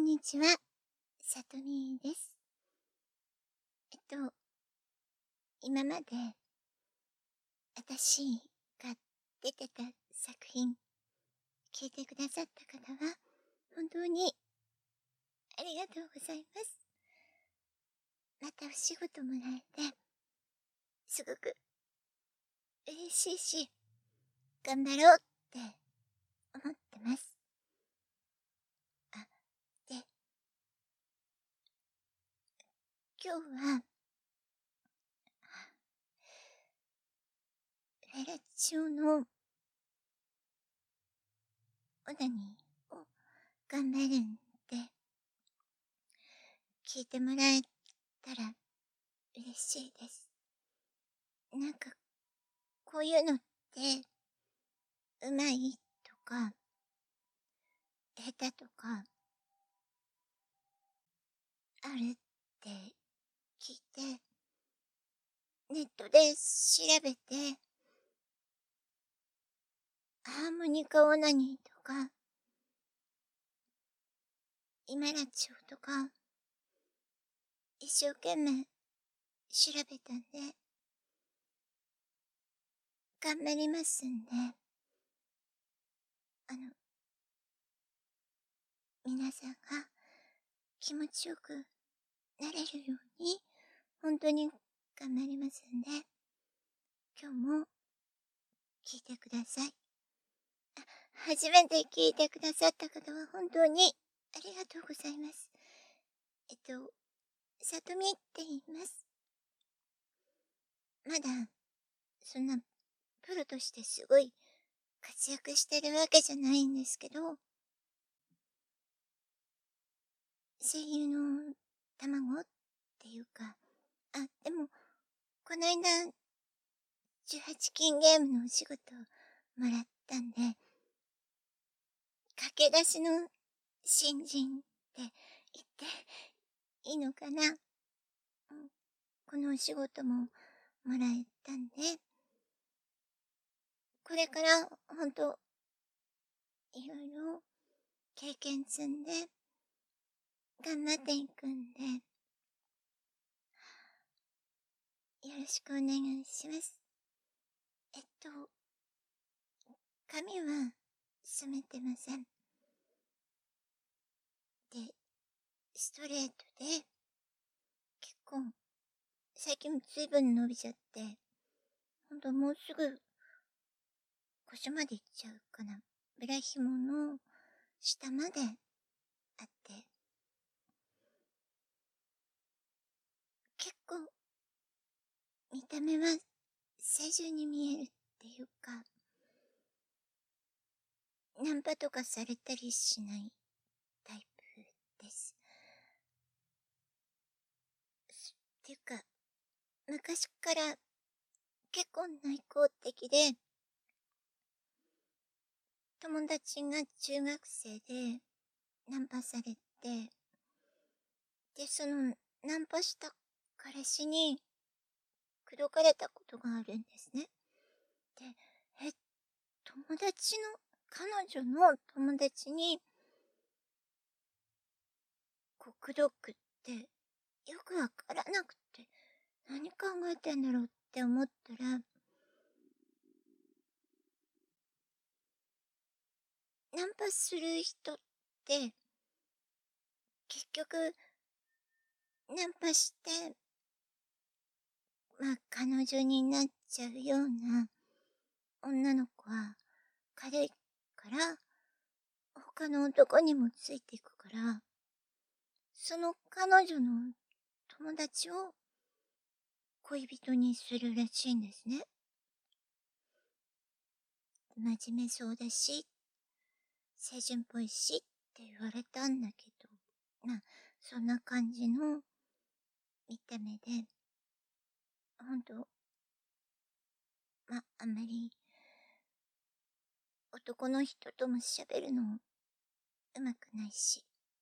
んにちは、さとみです。今まで、私が出てた作品、聞いてくださった方は、本当にありがとうございます。またお仕事もらえて、すごく嬉しいし、頑張ろうって思ってます。で、今日は、フェラチオのオナニーを頑張るんで、聞いてもらえたら嬉しいです。なんか、こういうのって、うまいとか、下手とか、あるって聞いて、ネットで調べて、ハーモニカオナニーとか、イマラチオとか、一生懸命調べたんで、頑張りますんで、皆さんが気持ちよくなれるように、本当に頑張りますんで、今日も聞いてください。初めて聞いてくださった方は本当にありがとうございます。さとみって言います。まだ、そんな、プロとしてすごい活躍してるわけじゃないんですけど、声優の卵っていうか、でも、こないだ、18金ゲームのお仕事もらったんで、駆け出しの新人って言っていいのかな、このお仕事ももらえたんで、これからほんと、いろいろ経験積んで、頑張っていくんで、よろしくお願いします。髪は染めてません。で、ストレートで、結構、最近随分伸びちゃって、ほんともうすぐ、腰までいっちゃうかな。ブラ紐の下まであって、結構、見た目は正常に見えるっていうか、ナンパとかされたりしないタイプです。っていうか、昔から結構内向的で、友達が中学生でナンパされて、で、そのナンパした彼氏に口説かれたことがあるんですね。で、友達の、彼女の友達に、口説くって、よくわからなくて、何考えてんだろうって思ったら、ナンパする人って、結局、ナンパして、彼女になっちゃうような女の子は軽いから、他の男にもついていくから、その彼女の友達を恋人にするらしいんですね。真面目そうだし、青春っぽいしって言われたんだけど、そんな感じの見た目で、ほんと、あんまり男の人とも喋るのうまくないし。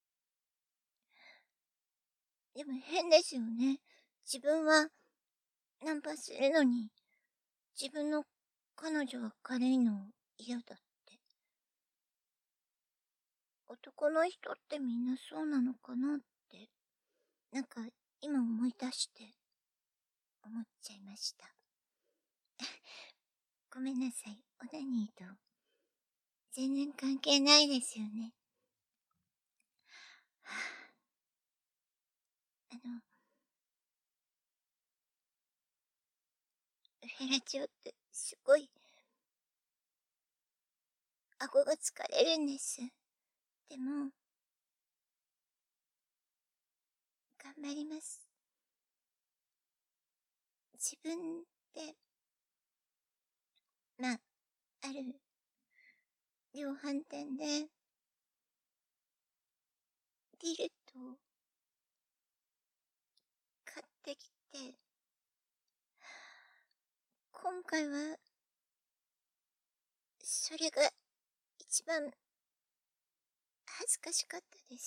でも変ですよね。自分はナンパするのに、自分の彼女が軽いの嫌だって。 男の人ってみんなそうなのかなって、なんか今思い出して思っちゃいました。ごめんなさい、オナニーと全然関係ないですよね。フェラチオってすごい顎が疲れるんです。でも、頑張ります。自分で、まあ、ある量販店で、ディルトを買ってきて、今回は、それが一番恥ずかしかったです。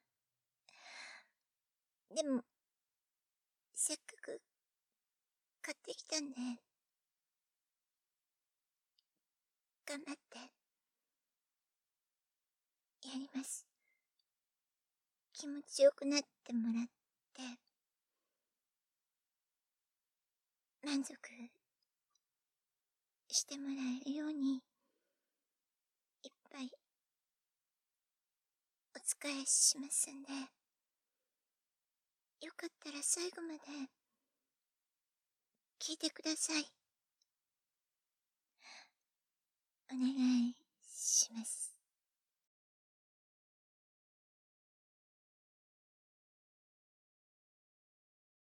でも、せっかく買ってきたんで、頑張ってやります。気持ちよくなってもらって、満足してもらえるように、いっぱいお使いしますんで、よかったら最後まで聞いてください。お願いします。